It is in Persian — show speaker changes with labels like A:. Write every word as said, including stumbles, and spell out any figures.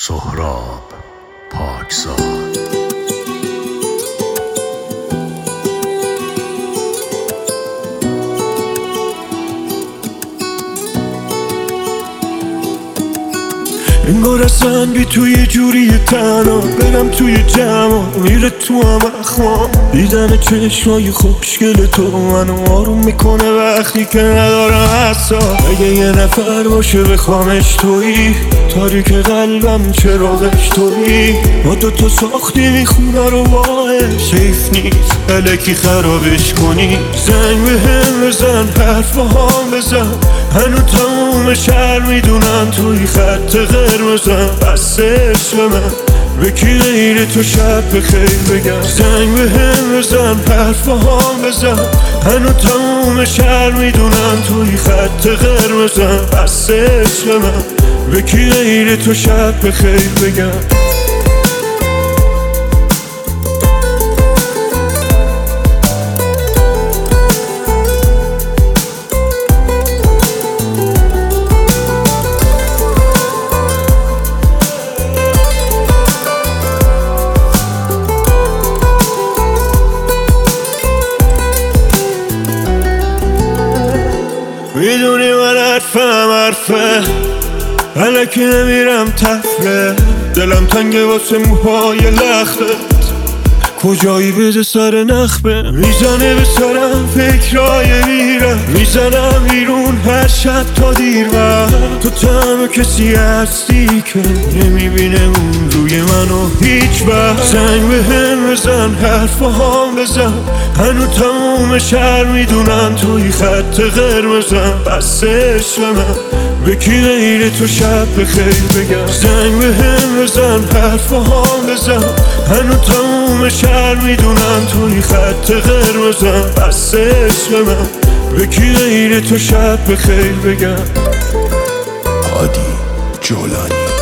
A: سهراب پاکزاد.
B: انگار اصلا بی توی جوری تنها برم توی جمع میره تو هم اخوام. دیدن چشمای خوشگل تو منو آروم میکنه وقتی که ندارم حساب. اگه یه نفر باشه بخوامش تویی، تاریک قلبم چراغش تویی. ما دوتا ساختیم خونه رو باش، حیف نیست الکی خرابش کنی. زنگ به هم بزن، حرف با هم بزن، هنو تموم شهر میدونن توی خط قرمزم. بس عشق من به کی غیر تو شب بخیر بگم. زنگ به هم بزن، حرف با هم بزن، هنو تموم شهر میدونن توی خط قرمزم. بس عشق من به کی غیر تو شب بخیر بگم. میدونی من حرفم حرفه، الکی نمیرم تفره. دلم تنگه واسه موهای لختت، کجایی بده سر نخبه. میزنه به سرم فکرای میرم، میزنم بیرون هر شب تا دیر وقت. تو تنها کسی هستی که نمیبینه اون روی منو هیچ وقت. زنگ به هم بزن، حرف با هم بزن، هنو تموم شهر میدونن توی خط قرمزم. بس عشق من به کی غیر تو شب بخیر بگم. زنگ به هم بزن، حرف با هم بزن، هنو تموم شهر میدونن توی خط قرمزم. بس عشق من به کی غیر تو شب بخیر بگم.
A: هادی جولانی.